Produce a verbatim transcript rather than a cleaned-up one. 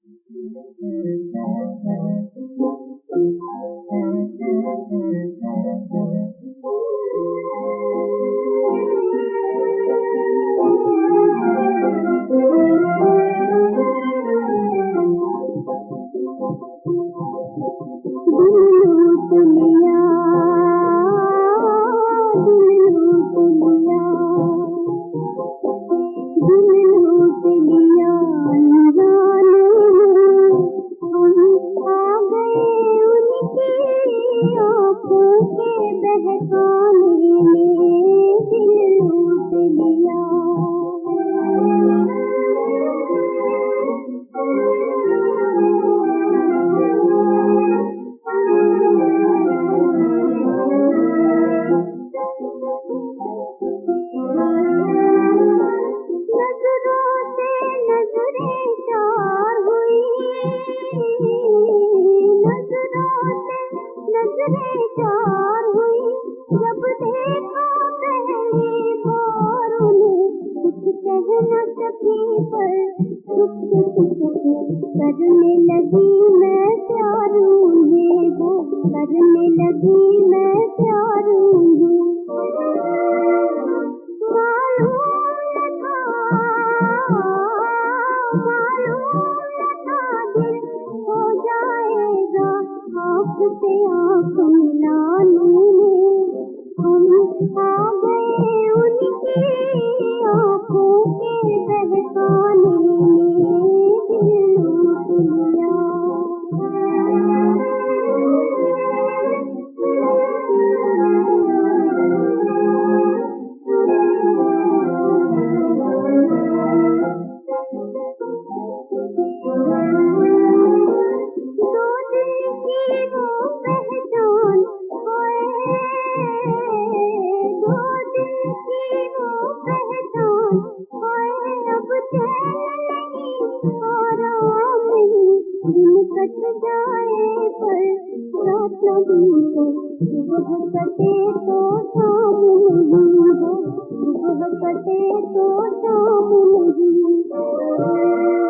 करने लगी मैं प्यार उन्हें, वो करने लगी मैं प्यार उन्हें। मालूम न था, मालूम न था दिल हो जाएगा आँख से आँख मिलाने में। हम आ गए उनकी आँखों के बहकाने में, दिल लूट लिया। दो दिन की वो पहचान होए, दो दिन की वो पहचान होए, अब चैन नहीं आराम नहीं। दिन कट जाए पर रात न बीते, सुबह कटे तो शाम नहीं हो, सुबह कटे तो शाम नहीं।